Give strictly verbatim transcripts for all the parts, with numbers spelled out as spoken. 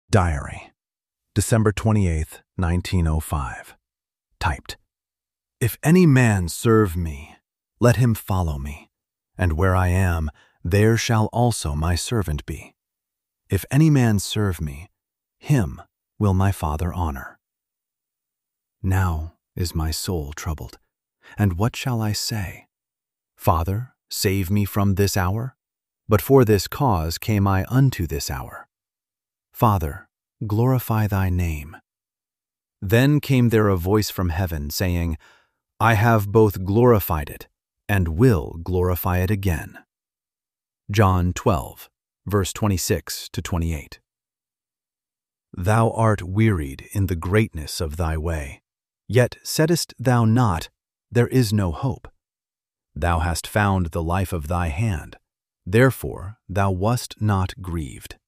Diary, December twenty-eighth, nineteen oh five. Typed. If any man serve me, let him follow me, and where I am, there shall also my servant be. If any man serve me, him will my Father honor. Now is my soul troubled, and what shall I say? Father, save me from this hour? But for this cause came I unto this hour. Father, glorify thy name. Then came there a voice from heaven, saying, I have both glorified it, and will glorify it again. John twelve, verse twenty-six to twenty-eight. Thou art wearied in the greatness of thy way, yet saidst thou not, there is no hope. Thou hast found the life of thy hand, therefore thou wast not grieved.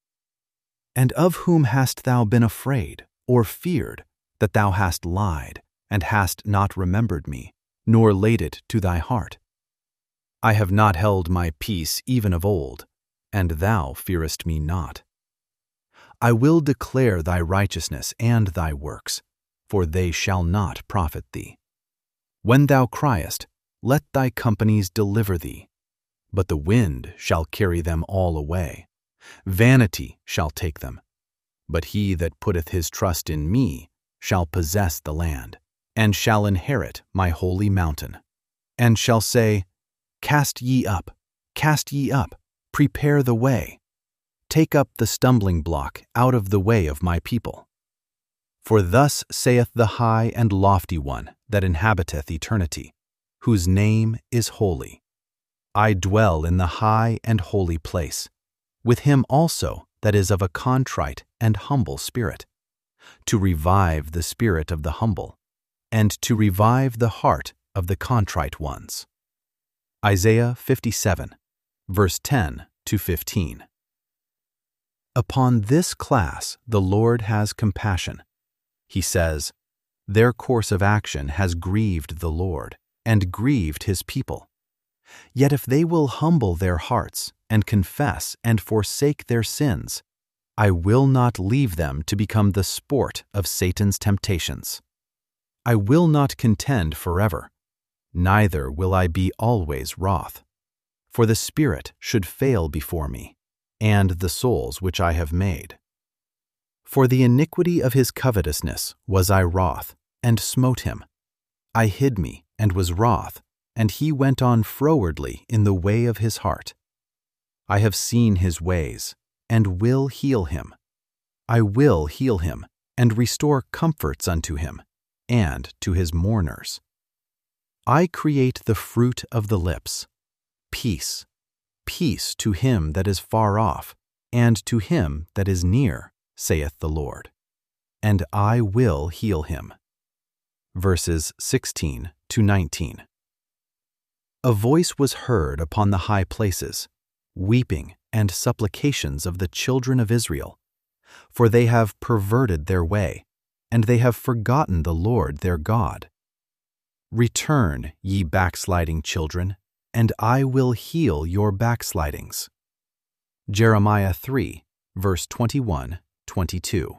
And of whom hast thou been afraid, or feared, that thou hast lied, and hast not remembered me, nor laid it to thy heart? I have not held my peace even of old, and thou fearest me not. I will declare thy righteousness and thy works, for they shall not profit thee. When thou criest, let thy companies deliver thee, but the wind shall carry them all away. Vanity shall take them. But he that putteth his trust in me shall possess the land, and shall inherit my holy mountain, and shall say, Cast ye up, cast ye up, prepare the way. Take up the stumbling block out of the way of my people. For thus saith the high and lofty one that inhabiteth eternity, whose name is holy. I dwell in the high and holy place, with him also that is of a contrite and humble spirit, to revive the spirit of the humble, and to revive the heart of the contrite ones. Isaiah fifty-seven, verse ten to fifteen. Upon this class the Lord has compassion. He says, Their course of action has grieved the Lord, and grieved his people. Yet if they will humble their hearts, and confess and forsake their sins, I will not leave them to become the sport of Satan's temptations. I will not contend forever, neither will I be always wroth. For the spirit should fail before me, and the souls which I have made. For the iniquity of his covetousness was I wroth, and smote him. I hid me, and was wroth, and he went on frowardly in the way of his heart. I have seen his ways, and will heal him. I will heal him, and restore comforts unto him, and to his mourners. I create the fruit of the lips. Peace, peace to him that is far off, and to him that is near, saith the Lord. And I will heal him. Verses sixteen to nineteen. A voice was heard upon the high places, weeping and supplications of the children of Israel, for they have perverted their way, and they have forgotten the Lord their God. Return, ye backsliding children, and I will heal your backslidings. Jeremiah three, verse twenty-one to twenty-two.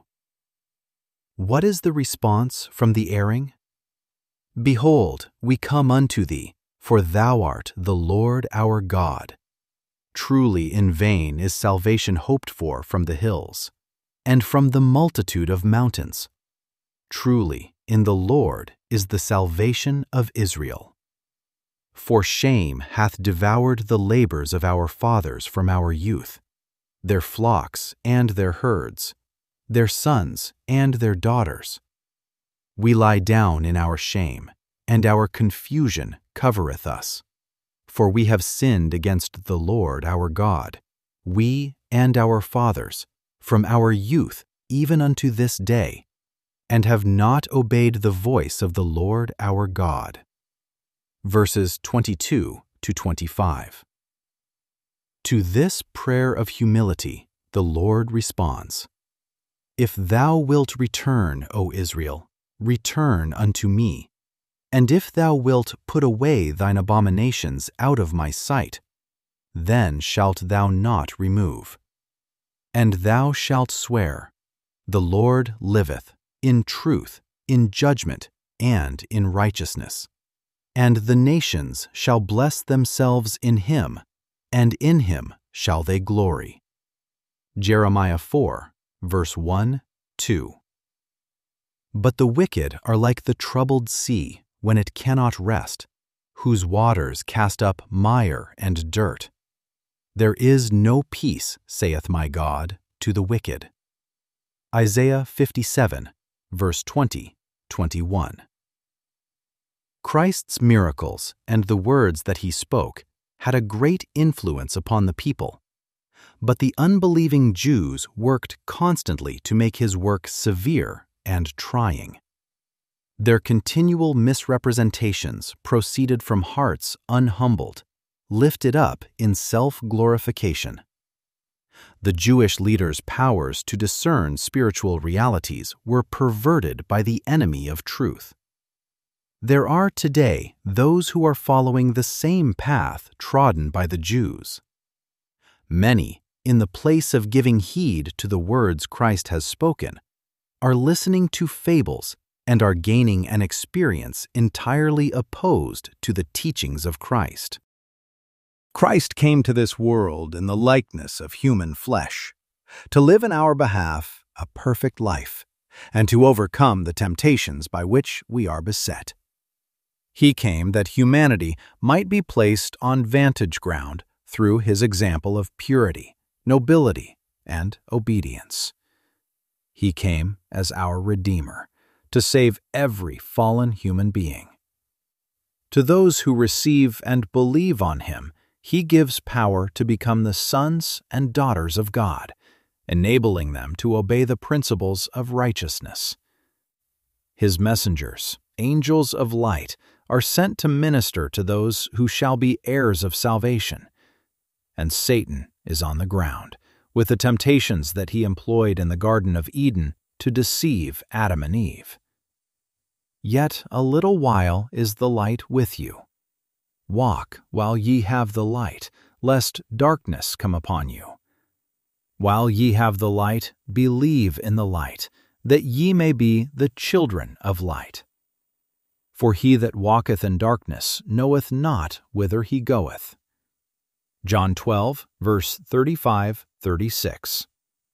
What is the response from the erring? Behold, we come unto thee, for thou art the Lord our God. Truly in vain is salvation hoped for from the hills, and from the multitude of mountains. Truly in the Lord is the salvation of Israel. For shame hath devoured the labors of our fathers from our youth, their flocks and their herds, their sons and their daughters. We lie down in our shame, and our confusion covereth us. For we have sinned against the Lord our God, we and our fathers, from our youth even unto this day, and have not obeyed the voice of the Lord our God. Verses twenty-two to twenty-five. To this prayer of humility the Lord responds, If thou wilt return, O Israel, return unto me. And if thou wilt put away thine abominations out of my sight, then shalt thou not remove. And thou shalt swear, The Lord liveth, in truth, in judgment, and in righteousness. And the nations shall bless themselves in him, and in him shall they glory. Jeremiah four, verse one, two. But the wicked are like the troubled sea when it cannot rest, whose waters cast up mire and dirt. There is no peace, saith my God, to the wicked. Isaiah fifty-seven, verse twenty, twenty-one. Christ's miracles and the words that he spoke had a great influence upon the people, but the unbelieving Jews worked constantly to make his work severe and trying. Their continual misrepresentations proceeded from hearts unhumbled, lifted up in self-glorification. The Jewish leaders' powers to discern spiritual realities were perverted by the enemy of truth. There are today those who are following the same path trodden by the Jews. Many, in the place of giving heed to the words Christ has spoken, are listening to fables and are gaining an experience entirely opposed to the teachings of Christ. Christ came to this world in the likeness of human flesh, to live in our behalf a perfect life, and to overcome the temptations by which we are beset. He came that humanity might be placed on vantage ground through his example of purity, nobility, and obedience. He came as our Redeemer, to save every fallen human being. To those who receive and believe on him, he gives power to become the sons and daughters of God, enabling them to obey the principles of righteousness. His messengers, angels of light, are sent to minister to those who shall be heirs of salvation. And Satan is on the ground, with the temptations that he employed in the Garden of Eden to deceive Adam and Eve. Yet a little while is the light with you. Walk while ye have the light, lest darkness come upon you. While ye have the light, believe in the light, that ye may be the children of light. For he that walketh in darkness knoweth not whither he goeth. John twelve, verse thirty-five, thirty-six.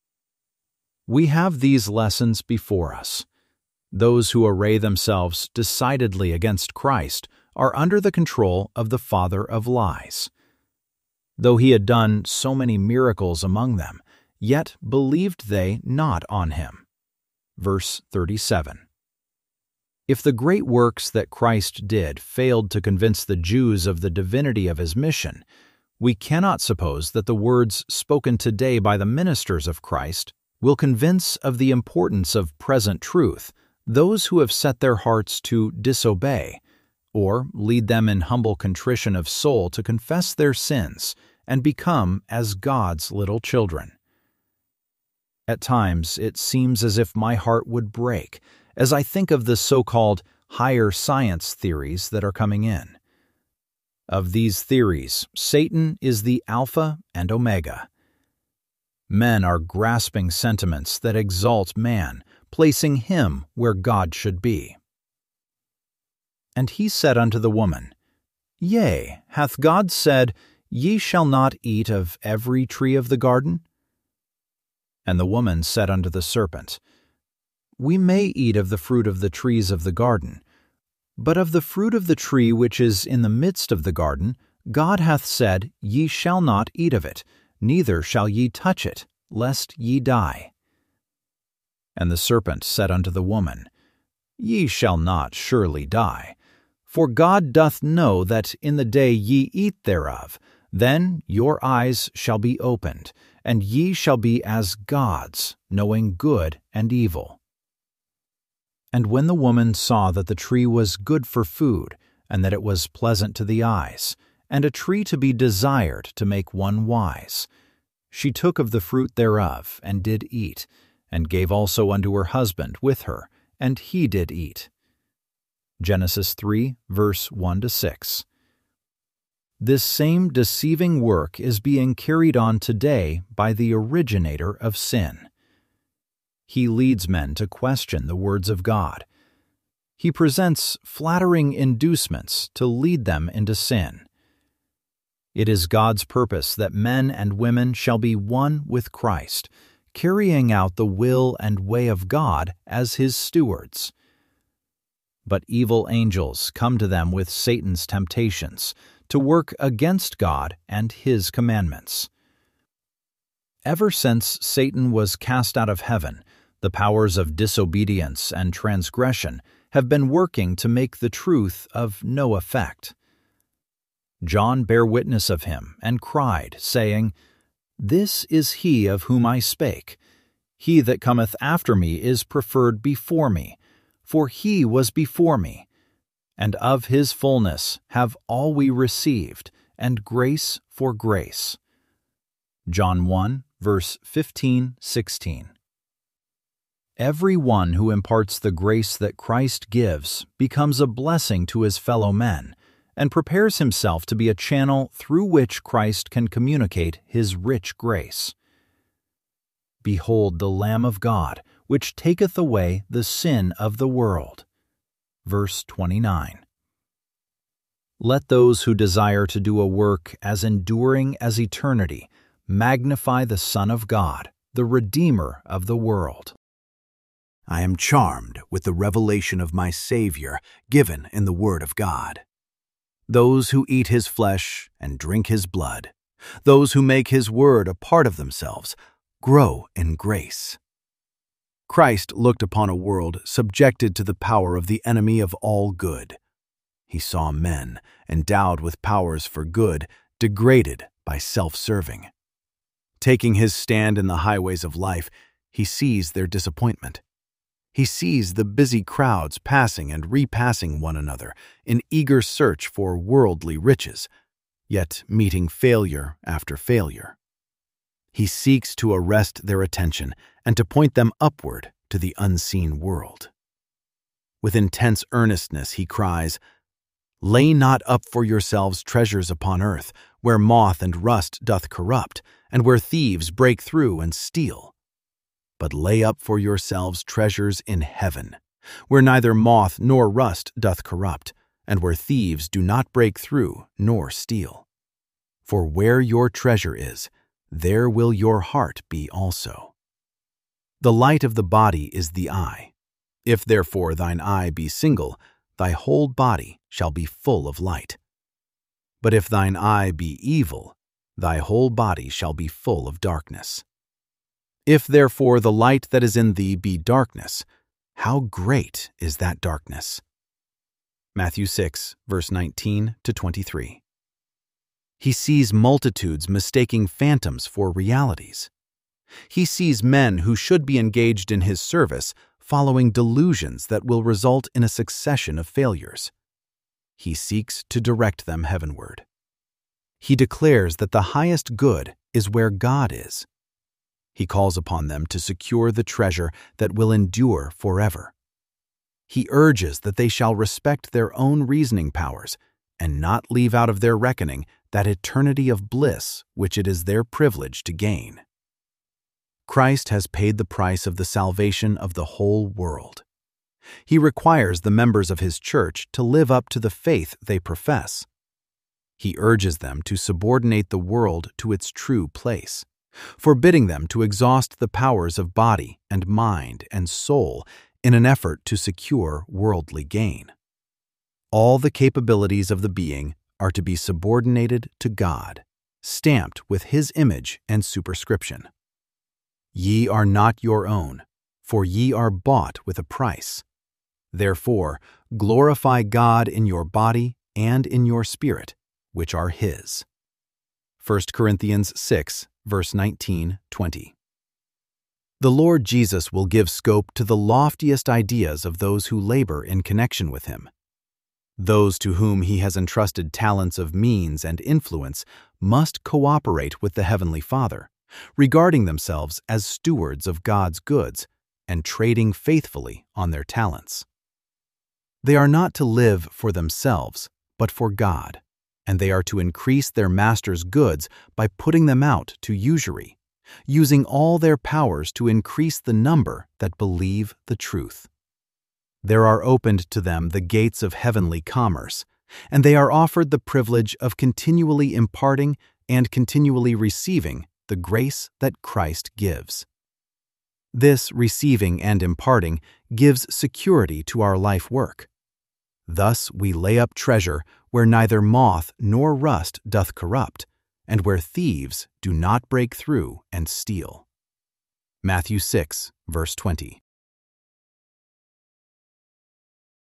We have these lessons before us. Those who array themselves decidedly against Christ are under the control of the father of lies. Though he had done so many miracles among them, yet believed they not on him. Verse thirty-seven. If the great works that Christ did failed to convince the Jews of the divinity of his mission, we cannot suppose that the words spoken today by the ministers of Christ will convince of the importance of present truth those who have set their hearts to disobey, or lead them in humble contrition of soul to confess their sins and become as God's little children. At times it seems as if my heart would break as I think of the so-called higher science theories that are coming in. Of these theories, Satan is the Alpha and Omega. Men are grasping sentiments that exalt man, placing him where God should be. And he said unto the woman, Yea, hath God said, Ye shall not eat of every tree of the garden? And the woman said unto the serpent, We may eat of the fruit of the trees of the garden, but of the fruit of the tree which is in the midst of the garden, God hath said, Ye shall not eat of it, neither shall ye touch it, lest ye die. And the serpent said unto the woman, Ye shall not surely die, for God doth know that in the day ye eat thereof, then your eyes shall be opened, and ye shall be as gods, knowing good and evil. And when the woman saw that the tree was good for food, and that it was pleasant to the eyes, and a tree to be desired to make one wise, she took of the fruit thereof, and did eat, and gave also unto her husband with her, and he did eat. Genesis three, verse one to six. This same deceiving work is being carried on today by the originator of sin. He leads men to question the words of God. He presents flattering inducements to lead them into sin. It is God's purpose that men and women shall be one with Christ, carrying out the will and way of God as His stewards. But evil angels come to them with Satan's temptations to work against God and His commandments. Ever since Satan was cast out of heaven, the powers of disobedience and transgression have been working to make the truth of no effect. John bare witness of him and cried, saying, "This is he of whom I spake. He that cometh after me is preferred before me, for he was before me. And of his fullness have all we received, and grace for grace." John one, verse fifteen, sixteen. Every one who imparts the grace that Christ gives becomes a blessing to his fellow men, and prepares himself to be a channel through which Christ can communicate His rich grace. "Behold the Lamb of God, which taketh away the sin of the world." Verse twenty-nine. Let those who desire to do a work as enduring as eternity magnify the Son of God, the Redeemer of the world. I am charmed with the revelation of my Savior given in the Word of God. Those who eat His flesh and drink His blood, those who make His Word a part of themselves, grow in grace. Christ looked upon a world subjected to the power of the enemy of all good. He saw men, endowed with powers for good, degraded by self-serving. Taking His stand in the highways of life, He sees their disappointment. He sees the busy crowds passing and repassing one another in eager search for worldly riches, yet meeting failure after failure. He seeks to arrest their attention and to point them upward to the unseen world. With intense earnestness he cries, "Lay not up for yourselves treasures upon earth, where moth and rust doth corrupt, and where thieves break through and steal. But lay up for yourselves treasures in heaven, where neither moth nor rust doth corrupt, and where thieves do not break through nor steal. For where your treasure is, there will your heart be also. The light of the body is the eye. If therefore thine eye be single, thy whole body shall be full of light. But if thine eye be evil, thy whole body shall be full of darkness. If therefore the light that is in thee be darkness, how great is that darkness?" Matthew six, verse nineteen to twenty-three. He sees multitudes mistaking phantoms for realities. He sees men who should be engaged in His service following delusions that will result in a succession of failures. He seeks to direct them heavenward. He declares that the highest good is where God is. He calls upon them to secure the treasure that will endure forever. He urges that they shall respect their own reasoning powers and not leave out of their reckoning that eternity of bliss which it is their privilege to gain. Christ has paid the price of the salvation of the whole world. He requires the members of His church to live up to the faith they profess. He urges them to subordinate the world to its true place, forbidding them to exhaust the powers of body and mind and soul in an effort to secure worldly gain. All the capabilities of the being are to be subordinated to God, stamped with His image and superscription. Ye are not your own, for ye are bought with a price. Therefore, glorify God in your body and in your spirit, which are His. First Corinthians six, verse nineteen, twenty. The Lord Jesus will give scope to the loftiest ideas of those who labor in connection with Him. Those to whom He has entrusted talents of means and influence must cooperate with the Heavenly Father, regarding themselves as stewards of God's goods and trading faithfully on their talents. They are not to live for themselves, but for God, and they are to increase their master's goods by putting them out to usury, using all their powers to increase the number that believe the truth. There are opened to them the gates of heavenly commerce, and they are offered the privilege of continually imparting and continually receiving the grace that Christ gives. This receiving and imparting gives security to our life work. Thus we lay up treasure where neither moth nor rust doth corrupt, and where thieves do not break through and steal. Matthew six, verse twenty.